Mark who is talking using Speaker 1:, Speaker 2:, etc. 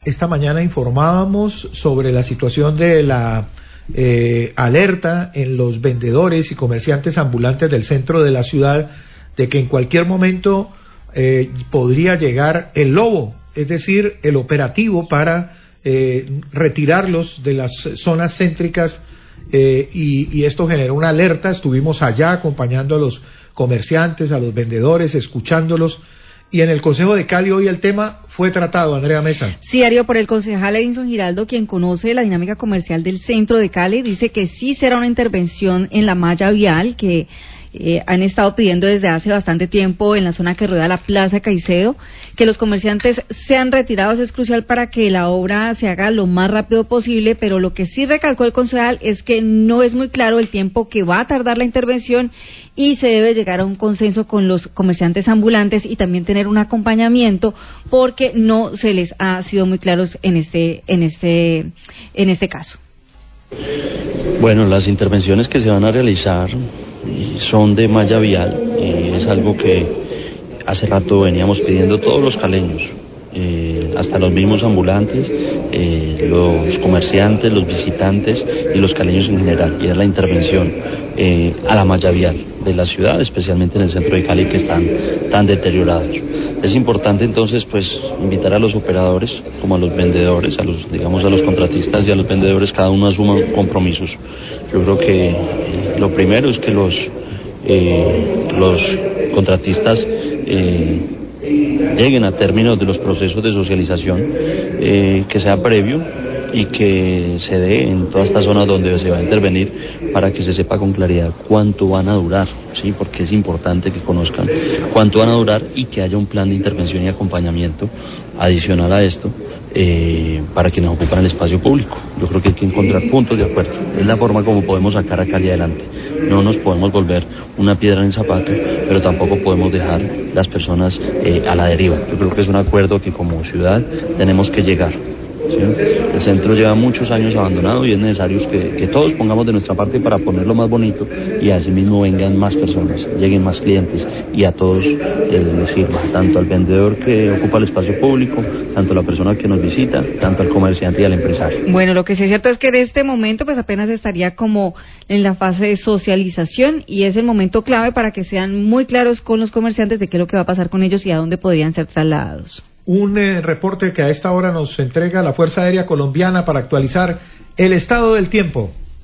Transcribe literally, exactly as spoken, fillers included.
Speaker 1: esta mañana informábamos sobre la situación de la eh, alerta en los vendedores y comerciantes ambulantes del centro de la ciudad de que en cualquier momento eh, podría llegar el lobo, es decir, el operativo para eh, retirarlos de las zonas céntricas eh, y, y esto generó una alerta. Estuvimos allá acompañando a los comerciantes, a los vendedores, escuchándolos. Y en el Consejo de Cali hoy el tema fue tratado, Andrea Mesa.
Speaker 2: Sí, Darío, por el concejal Edinson Giraldo, quien conoce la dinámica comercial del centro de Cali, dice que sí será una intervención en la malla vial que eh, han estado pidiendo desde hace bastante tiempo en la zona que rodea la Plaza Caicedo. Que los comerciantes sean retirados es crucial para que la obra se haga lo más rápido posible, pero lo que sí recalcó el concejal es que no es muy claro el tiempo que va a tardar la intervención y se debe llegar a un consenso con los comerciantes ambulantes y también tener un acompañamiento porque no se les ha sido muy claros en este en este en este caso.
Speaker 3: Bueno, las intervenciones que se van a realizar son de malla vial y es algo que hace rato veníamos pidiendo todos los caleños, eh, hasta los mismos ambulantes, eh, los comerciantes, los visitantes y los caleños en general, y es la intervención eh, a la malla vial de la ciudad, especialmente en el centro de Cali, que están tan deteriorados. Es importante entonces pues invitar a los operadores como a los vendedores, a los digamos a los contratistas y a los vendedores, cada uno asuma compromisos. Yo creo que eh, lo primero es que los eh, los contratistas eh, lleguen a términos de los procesos de socialización, eh, que sea previo y que se dé en toda esta zona donde se va a intervenir para que se sepa con claridad cuánto van a durar, sí, porque es importante que conozcan cuánto van a durar y que haya un plan de intervención y acompañamiento adicional a esto eh, para quienes ocupan el espacio público. Yo creo que hay que encontrar puntos de acuerdo, es la forma como podemos sacar a Cali adelante. No nos podemos volver una piedra en el zapato, pero tampoco podemos dejar las personas eh, a la deriva. Yo creo que es un acuerdo que como ciudad tenemos que llegar. ¿Sí? El centro lleva muchos años abandonado y es necesario que, que todos pongamos de nuestra parte para ponerlo más bonito y asimismo vengan más personas, lleguen más clientes y a todos eh, les sirva, tanto al vendedor que ocupa el espacio público, tanto a la persona que nos visita, tanto al comerciante y al empresario.
Speaker 2: Bueno, lo que sí es cierto es que en este momento pues apenas estaría como en la fase de socialización y es el momento clave para que sean muy claros con los comerciantes de qué es lo que va a pasar con ellos y a dónde podrían ser trasladados.
Speaker 1: Un eh, reporte que a esta hora nos entrega la Fuerza Aérea Colombiana para actualizar el estado del tiempo.